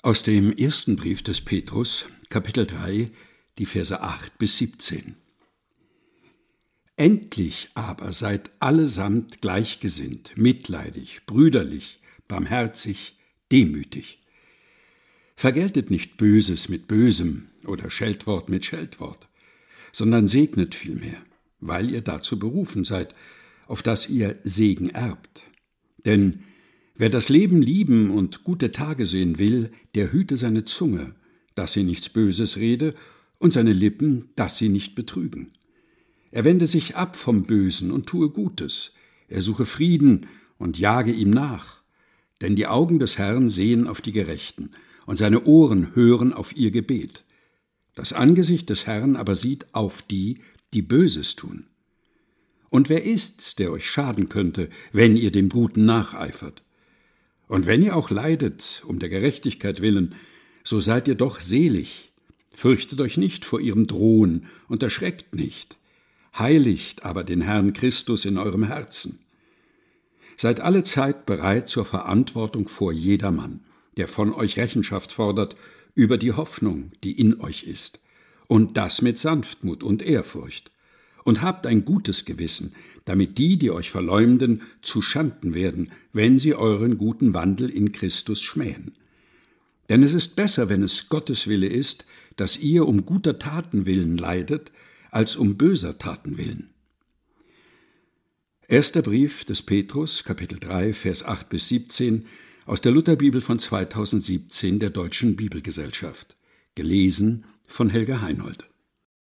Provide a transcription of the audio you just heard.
Aus dem ersten Brief des Petrus, Kapitel 3, die Verse 8 bis 17. Endlich aber seid allesamt gleichgesinnt, mitleidig, brüderlich, barmherzig, demütig. Vergeltet nicht Böses mit Bösem oder Scheltwort mit Scheltwort, sondern segnet vielmehr, weil ihr dazu berufen seid, auf dass ihr Segen erbt. Denn wer das Leben lieben und gute Tage sehen will, der hüte seine Zunge, dass sie nichts Böses rede, und seine Lippen, dass sie nicht betrügen. Er wende sich ab vom Bösen und tue Gutes. Er suche Frieden und jage ihm nach. Denn die Augen des Herrn sehen auf die Gerechten, und seine Ohren hören auf ihr Gebet. Das Angesicht des Herrn aber sieht auf die, die Böses tun. Und wer ist's, der euch schaden könnte, wenn ihr dem Guten nacheifert? Und wenn ihr auch leidet, um der Gerechtigkeit willen, so seid ihr doch selig. Fürchtet euch nicht vor ihrem Drohen und erschreckt nicht. Heiligt aber den Herrn Christus in eurem Herzen. Seid alle Zeit bereit zur Verantwortung vor jedermann, der von euch Rechenschaft fordert über die Hoffnung, die in euch ist, und das mit Sanftmut und Ehrfurcht. Und habt ein gutes Gewissen, damit die euch verleumden, zu Schanden werden, wenn sie euren guten Wandel in Christus schmähen. Denn es ist besser, wenn es Gottes Wille ist, dass ihr um guter Taten willen leidet, als um böser Taten willen. Erster Brief des Petrus, Kapitel 3, Vers 8 bis 17, aus der Lutherbibel von 2017 der Deutschen Bibelgesellschaft. Gelesen von Helga Heinold.